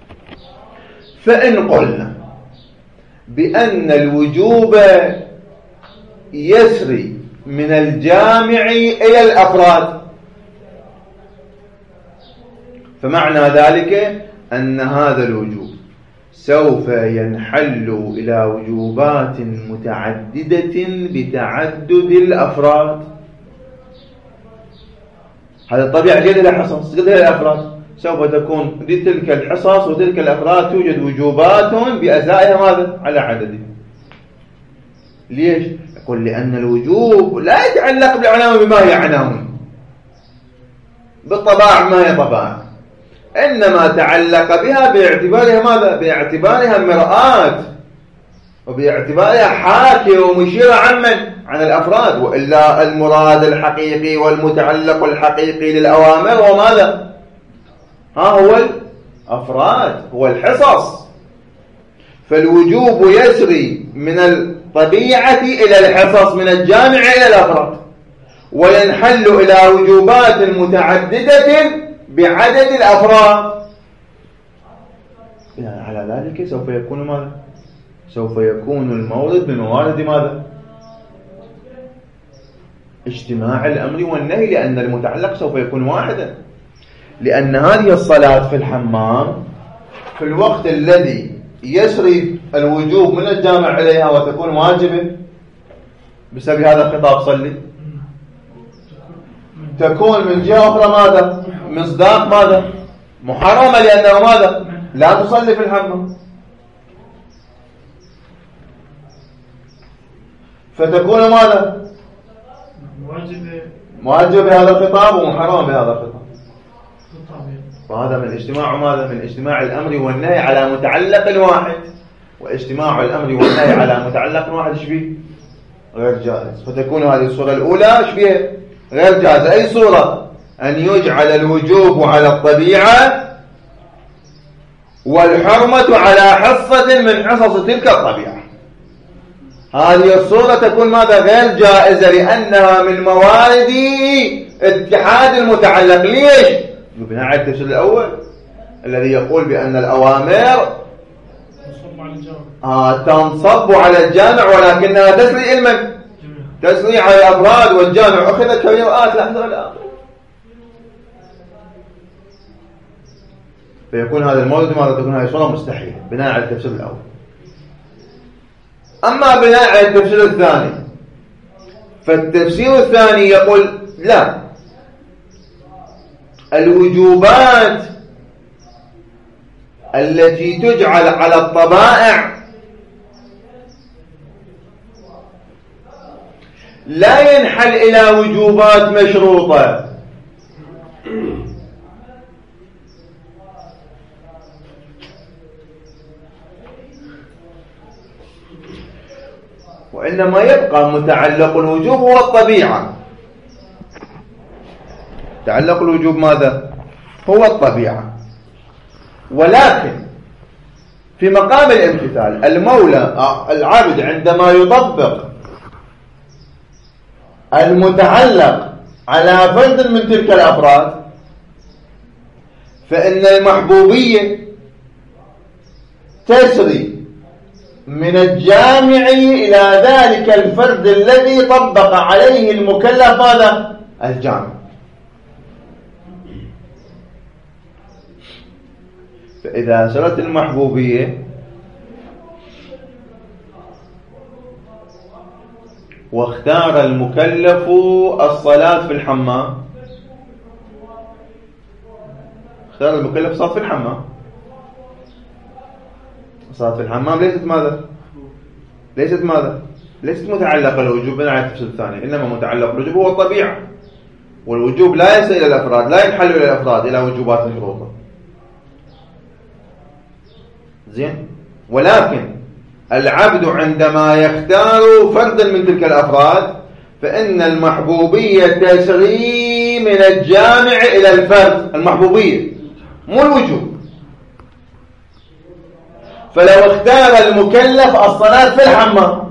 فإن قلنا بأن الوجوب يسري من الجامع إلى الأفراد، فمعنى ذلك أن هذا الوجوب سوف ينحل إلى وجوبات متعددة بتعدد الأفراد. هذا الطبيعة جدا الحصص جدا الأفراد، سوف تكون لتلك الحصص وتلك الأفراد توجد وجوبات بأزائها ماذا؟ على عددها. ليش؟ يقول لأن الوجوب لا يتعلق بالعناوين بما هي عناوين، بالطباع ما هي طباع، إنما تعلق بها باعتبارها ماذا؟ باعتبارها مرآة وباعتبارها حاكي ومشيرة عن الأفراد، وإلا المراد الحقيقي والمتعلق الحقيقي للأوامر وماذا؟ هو الأفراد، هو الحصص. فالوجوب يسري من الطبيعة إلى الحصص، من الجامع إلى الأفراد، وينحل إلى وجوبات متعددة بعدد الأفراد. يعني على ذلك سوف يكون ماذا؟ سوف يكون المورد من موارد ماذا؟ اجتماع الأمر والنهي، لأن المتعلق سوف يكون واحدا. لأن هذه الصلاة في الحمام في الوقت الذي يسري الوجوب من الجامع إليها وتكون واجبة بسبب هذا الخطاب صلي، تكون من جهة أخرى ماذا؟ مصداق ماذا؟ محرمة، لأنه ماذا؟ لا تصلي في الحمام، فتكون ماذا؟ واجبة بهذا الخطاب ومحرمة بهذا الخطاب. وهذا من اجتماع ماذا؟ من اجتماع الأمر والنهي على متعلق واحد، واجتماع الأمر والنهي على متعلق واحد شبيه غير جائز. فتكون هذه الصورة الأولى شبيه غير جائز. أي صورة؟ أن يجعل الوجوب على الطبيعة والحرمة على حصة من حصص تلك الطبيعة. هذه الصورة تكون ماذا؟ غير جائزة، لأنها من موارد اتحاد المتعلق. ليش؟ بناء على التفسير الأول الذي يقول بأن الأوامر تنصب على الجامع ولكنها تسري علما، تسري على الأفراد، والجامع أخذ كبيرات لحظة الآخر. فيكون هذا المورد ماذا؟ تكون هذه صورة مستحيلة بناء على التفسير الأول. أما بناء على التفسير الثاني، فالتفسير الثاني يقول لا، الوجوبات التي تجعل على الطبائع لا ينحل إلى وجوبات مشروطة، وإنما يبقى متعلق الوجوب هو الطبيعة. تعلق الوجوب ماذا؟ هو الطبيعة. ولكن في مقام الامتثال المولى العبد عندما يطبق المتعلق على فرد من تلك الأفراد، فإن المحبوبية تسري من الجامع إلى ذلك الفرد الذي طبق عليه المكلف ماذا؟ الجامع. فإذا صارت المحبوبية واختار المكلف الصلاة في الحمام، اختار المكلف صلاة في الحمام، صلاة في الحمام ليست ماذا؟ ليست متعلقة الوجوب بناء على التفسير الثاني، إنما متعلق الوجوب هو الطبيعة، والوجوب لا يصل إلى الأفراد، لا ينحل إلى الأفراد إلى وجوبات مشروطة. زين. ولكن العبد عندما يختار فردا من تلك الأفراد فإن المحبوبية تسري من الجامع إلى الفرد، المحبوبية مو الوجوب. فلو اختار المكلف الصلاة في الحمام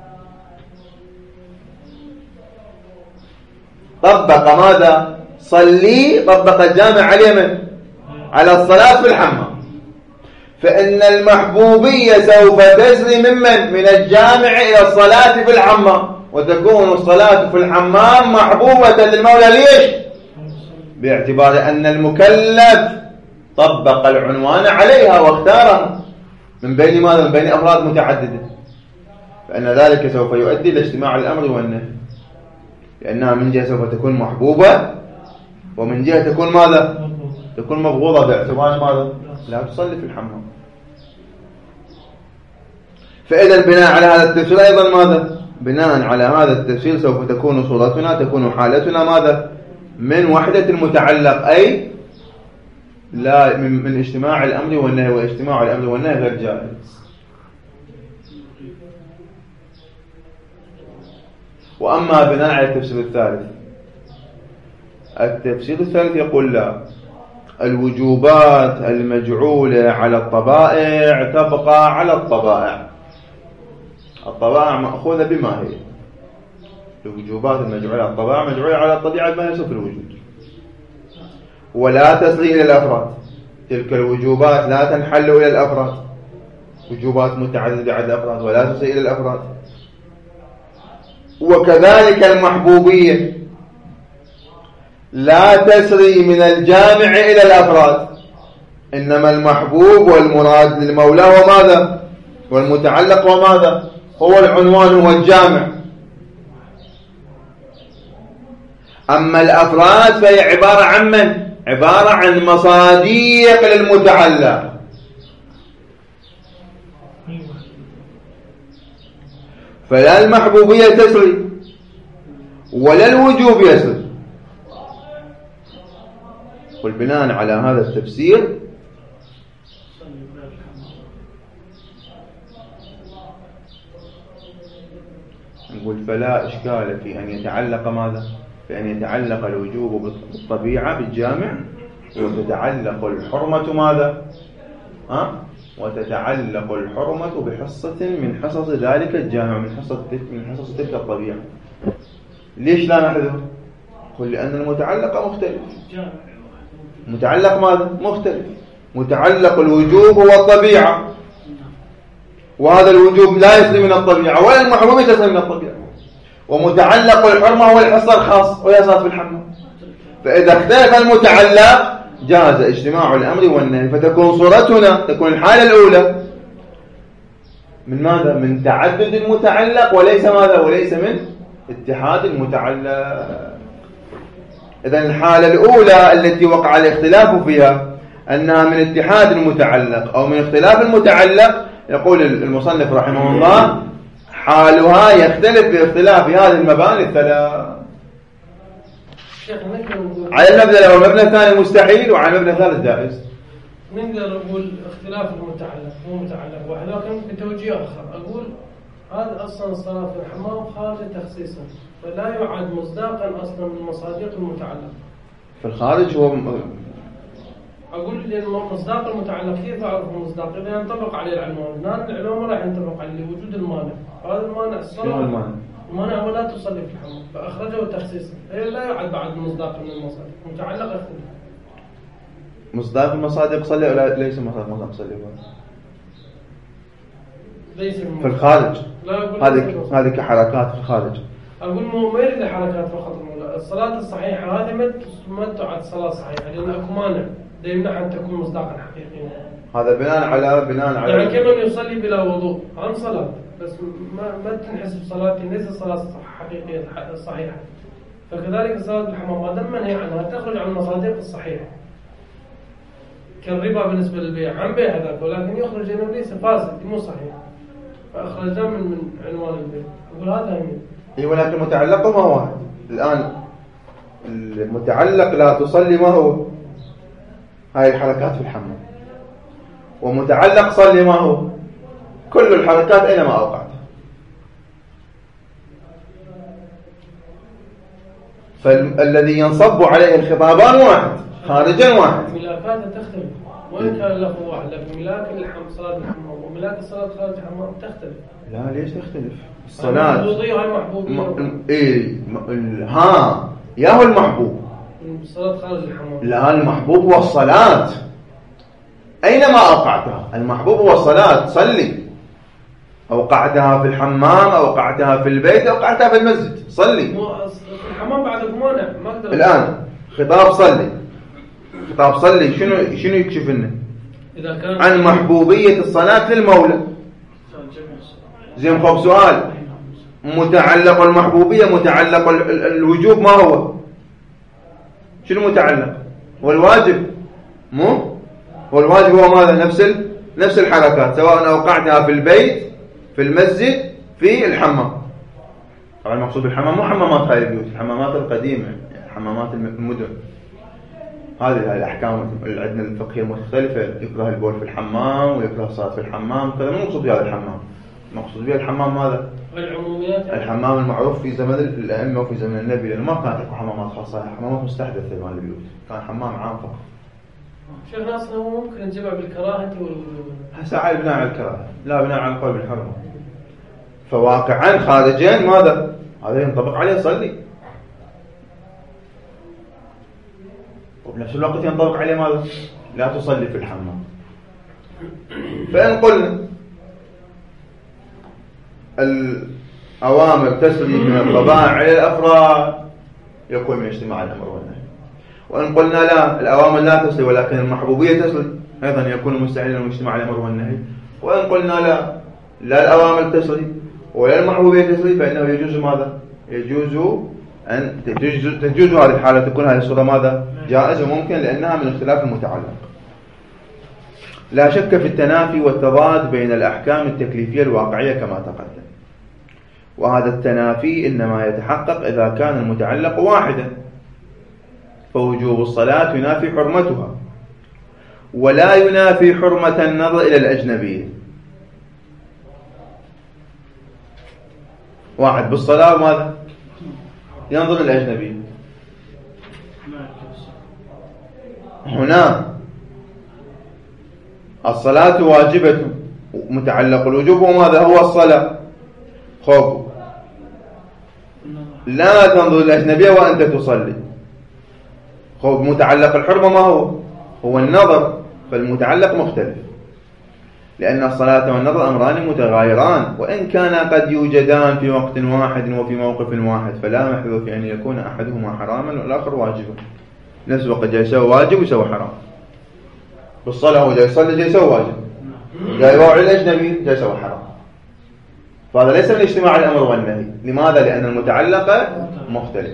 طبق ماذا؟ صلي، طبق الجامع على اليمن على الصلاة في الحمام، فإن المحبوبية سوف تسري من الجامع إلى الصلاة في الحمام، وتكون الصلاة في الحمام محبوبة للمولى. ليش؟ باعتبار أن المكلف طبق العنوان عليها واختارها من بين ماذا؟ من بين أفراد متعددة، فإن ذلك سوف يؤدي إلى اجتماع الأمر والنهي، لأنها من جهة سوف تكون محبوبة، ومن جهة تكون ماذا؟ تكون مبغوضة باعتبار ماذا؟ لا تصلي في الحمام. فإذا بناء على هذا التفسير أيضا ماذا؟ بناء على هذا التفسير سوف تكون صورتنا، تكون حالتنا ماذا؟ من وحدة المتعلق، أي لا من اجتماع الأمر والنهي، واجتماع الأمر والنهي غير جائز. وأما بناء على التفسير الثالث، التفسير الثالث يقول لا، الوجوبات المجعولة على الطبائع تبقى على الطبائع، الطبائع مأخوذة بما هي، الوجوبات المجعولة على الطبائع مجعولة على الطبيعة بما يصف الوجود، ولا تسري إلى الأفراد. تلك الوجوبات لا تنحل إلى الأفراد، وجوبات متعددة عدد الأفراد، ولا تسري إلى الأفراد. وكذلك المحبوبية لا تسري من الجامع إلى الأفراد، إنما المحبوب والمراد للمولى وماذا؟ والمتعلق وماذا؟ هو العنوان والجامع. أما الأفراد فهي عبارة عن من؟ عبارة عن مصاديق للمتعلق. فلا المحبوبية تسري ولا الوجوب يسري. والبناء على هذا التفسير نقول فلا إشكال في أن يتعلق ماذا؟ في أن يتعلق الوجوب بالطبيعة بالجامع، وتتعلق الحرمة ماذا؟ وتتعلق الحرمة بحصة من حصص ذلك الجامع، من حصص تلك الطبيعة. ليش لا نحذف؟ قل لأن المتعلق مختلف. متعلق ماذا؟ مختلف. متعلق الوجوب هو الطبيعة، وهذا الوجوب لا يسري من الطبيعة، ولا المحرم يسري من الطبيعة. ومتعلق الحرمة هو الحصة الخاص وهي صلاة في الحمام. فإذا اختلف المتعلق جاز اجتماع الأمر والنهي، فتكون صورتنا، تكون الحالة الأولى من ماذا؟ من تعدد المتعلق، وليس ماذا؟ وليس من اتحاد المتعلق. إذن الحالة الأولى التي وقع الاختلاف فيها أنها من اتحاد المتعلق أو من اختلاف المتعلق، يقول المصنف رحمه الله حالها يختلف باختلاف هذه المباني الثلاث. على المبنى الأول والمبنى الثاني مستحيل، وعلى المبنى الثالث جائز. نقدر نقول اختلاف المتعلق مو متعلق واحد، لكن بتوجيه آخر أقول هذا أصلا الصلاة في الحمام خارج تخصيصا، فلا يعد مصداقا أصلا من مصادق المتعلق. في الخارج هو أقول لأن مصداق المتعلق كيف أعرف المصداق؟ إذا ينطبق عليه العنوان، هنا العلوم راح ينطبق عليه وجود المانع، هذا المانع الصلاة المانع هو لا تصلي في الحمام، فأخرجه تخصيصا، هي لا يعد بعد مصداق من المصادق، متعلق أخذ مصداق المصادق صلي ولا ليس مصداق صلي؟ ليس في الخارج. هذه كحركات في الخارج. أقول مو ما يريد حركات فقط. الصلاة الصحيحة هذه ما تعد صلاة صحيحة، لأن أكو مانع ده يمنع أن تكون مصداقا حقيقيا. هذا بناء على يعني كمن يصلي بلا وضوء عن صلاة بس ما تنحسب صلاتي ليس صلاة حقيقية صحيحة. فكذلك صلاة الحمام ما دام منهي عنها تخرج عن المصادق الصحيحة كالربا بالنسبة للبيع عن بيع هذاك، ولكن يخرج انه ليس فاسد مو صحيح فأخرجناه من عنوان البيع. يقول هذا يمين. اي ولكن متعلقه ما واحد. الآن المتعلق لا تصلي ما هو؟ هاي الحركات في الحمام. ومتعلق صلي ما هو؟ كل الحركات أينما أوقعتها. فالذي ينصب عليه الخطابان واحد خارجا واحد. ملاكات تختلف وإن كان لفظ واحد، لكن ملاك صلاة الحمام وملاك الصلاة خارج الحمام تختلف. لا ليش تختلف؟ الصلاة محبوبية هاي محبوبية. إيه ياهو المحبوب. الصلاة خارج الحمام. لا المحبوب هو الصلاة أينما أوقعتها. المحبوب هو الصلاة. صلي. أوقعتها في الحمام، أوقعتها في البيت، أوقعتها في المسجد، صلي. في الحمام بعدك مانع ما أقدر. الآن خطاب صلي. خطاب صلي شنو يكشف لنا؟ إذا كان عن محبوبية الصلاة للمولى. زين خب سؤال، متعلق المحبوبية متعلق الوجوب ما هو؟ شنو متعلق؟ والواجب مو؟ والواجب هو ماذا؟ نفس الحركات سواء أوقعتها في البيت، في المسجد، في الحمام. طبعا المقصود بالحمام مو حمامات هاي البيوت، الحمامات القديمة، حمامات المدن. هذه الأحكام اللي عندنا الفقهية المختلفة، يكره البول في الحمام ويكره الصلاة في الحمام. كذا مو مقصود بهذا الحمام. المقصود به الحمام ماذا؟ الحمام المعروف في زمن الأئمة وفي زمن النبي، لأنه ما كانت لكم حمامات خاصة، حمامات مستحدثة مال البيوت، كان حمام عام فقط. شيخ ناصر هو ممكن نجمع بالكراهة هسه على بناء على الكراهة لا بناء على القول بالحرمة. فواقعا خارجين ماذا؟ هذا ينطبق عليه صلي، وبنفس الوقت ينطبق عليه ماذا؟ لا تصلي في الحمام. فإن قلنا الأوامر تسري من الطبائع على الأفراد يكون من اجتماع الأمر والنهي. وإن قلنا لا، الأوامر لا تسري ولكن المحبوبية تسري، أيضا يكون مستعينا من اجتماع الأمر والنهي. وإن قلنا لا الأوامر تسري ولا المحبوبية تسري، فإنه يجوز ماذا؟ يجوز أن تجوز هذه الحالة، تكون هذه الصورة ماذا؟ جائز وممكن، لأنها من اختلاف المتعلق. لا شك في التنافي والتضاد بين الأحكام التكليفية الواقعية كما تقدم، وهذا التنافي إنما يتحقق إذا كان المتعلق واحدا، فوجوب الصلاة ينافي حرمتها ولا ينافي حرمة النظر إلى الأجنبية. واحد بالصلاة ماذا؟ ينظر الأجنبي. هنا الصلاة واجبة، متعلق الوجوب وماذا هو الصلاة. خب لا تنظر الأجنبية وأنت تصلي. خب متعلق الحرمة ما هو النظر، فالمتعلق مختلف، لأن الصلاة والنظر أمران متغايران، وإن كان قد يوجدان في وقت واحد وفي موقف واحد، فلا محذور في أن يكون أحدهما حراما والآخر واجبا. نفس الوقت جاي يسوي واجب ويسوي حرام. بالصلاة هو جاي يصلي جاي يسوي واجب، جاي يوعي الأجنبي جاي يسوي حرام. فهذا ليس من اجتماع الأمر والنهي. لماذا؟ لأن المتعلق مختلف.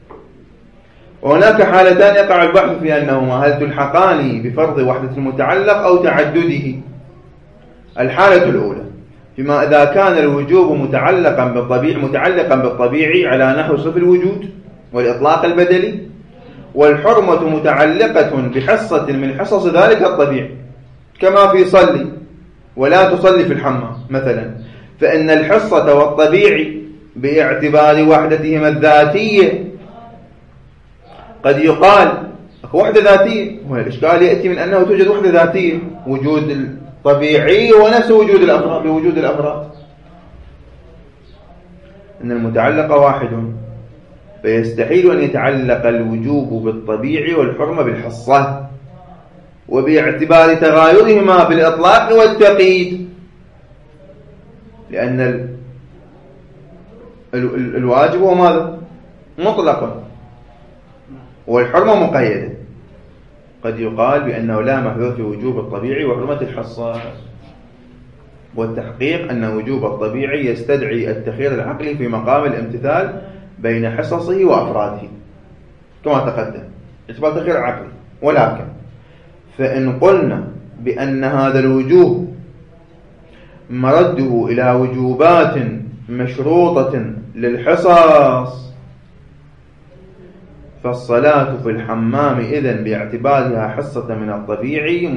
وهناك حالتان يقع البحث في أنهما هل تلحقان بفرض وحدة المتعلق أو تعدده. الحالة الأولى فيما إذا كان الوجوب متعلقا بالطبيعي على نحو صفة الوجود والإطلاق البدلي، والحرمة متعلقة بحصة من حصص ذلك الطبيعي، كما في صلي ولا تصلي في الحمام مثلا، فإن الحصة والطبيعي باعتبار وحدتهما الذاتية قد يقال وحدة ذاتية، والإشكال يأتي من أنه توجد وحدة ذاتية، وجود الطبيعي ونفس وجود الأفراد بوجود الأفراد، إن المتعلق واحد، فيستحيل أن يتعلق الوجوب بالطبيعي والحرمة بالحصة، وباعتبار تغايرهما بالإطلاق والتقييد، لأن الواجب هو ماذا؟ مطلقا، والحرمة مقيدة. قد يقال بأنه لا محذور في وجوب الطبيعي وحرمة الحصة، والتحقيق أن وجوب الطبيعي يستدعي التخيير العقلي في مقام الامتثال بين حصصه وأفراده كما تقدم، إثبات تخيير عقلي. ولكن فإن قلنا بأن هذا الوجوب مرده إلى وجوبات مشروطة للحصص، فالصلاة في الحمام إذن باعتبارها حصة من الطبيعي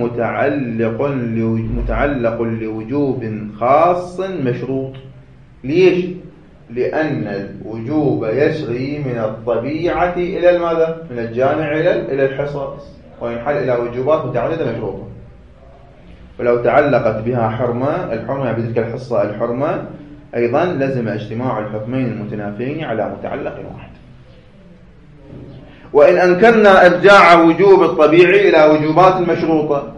متعلق لوجوب خاص مشروط. ليش؟ لأن الوجوب يسري من الطبيعة إلى ماذا؟ من الجامع إلى الحصص، وينحل إلى وجوبات متعددة مشروطة. ولو تعلقت بها حرمة، الحرمة بتلك الحصة الحرمة، أيضا لزم اجتماع الحكمين المتنافين على متعلق واحد. وإن أنكرنا إرجاع وجوب الطبيعي إلى وجوبات المشروطة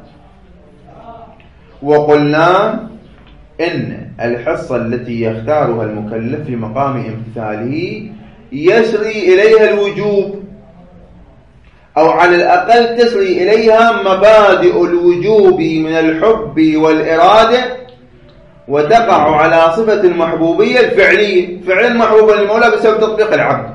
وقلنا إن الحصة التي يختارها المكلف في مقام امتثاله يسري إليها الوجوب، أو على الأقل تسري إليها مبادئ الوجوب من الحب والإرادة، وتقع على صفة المحبوبية الفعلية، فعل المحبوب للمولى بسبب تطبيق العبد،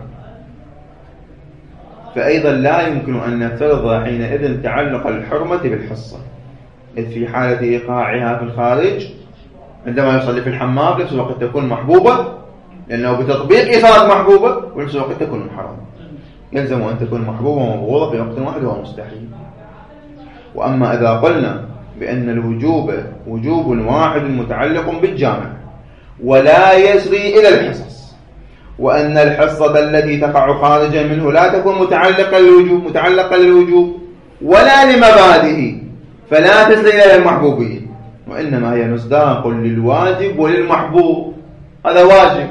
فأيضا لا يمكن أن نفترض حينئذ تعلق الحرمة بالحصة، إذ في حالة إيقاعها في الخارج عندما يصلي في الحمام نفس الوقت تكون محبوبة، لأنه بتطبيق إثارة محبوبة، ونفس الوقت تكون محرمة. يلزم أن تكون محبوبة ومبغوضة في وقت واحد وهو مستحيل. وأما إذا قلنا بأن الوجوب وجوب واحد متعلق بالجامع ولا يسري إلى الحصص، وأن الحصة التي تقع خارجا منه لا تكون متعلقة للوجوب ولا لمبادئه، فلا تسري إلى المحبوبية، وإنما هي مصداق للواجب وللمحبوب. هذا واجب،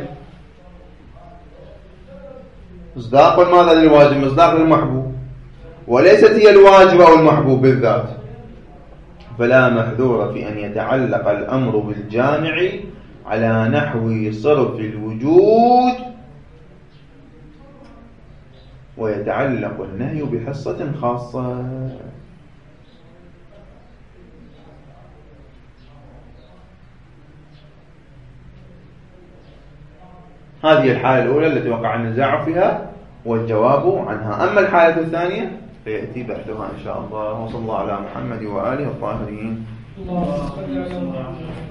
مصداق ماذا للواجب؟ مصداق للمحبوب، وليست هي الواجب أو المحبوب بالذات. فلا محذور في أن يتعلق الأمر بالجامع على نحو صرف الوجود، ويتعلق النهي بحصة خاصة. هذه الحالة الأولى التي وقع النزاع فيها والجواب عنها. أما الحالة الثانية فيأتي بحثها إن شاء الله. وصلى الله على محمد وآله الطاهرين.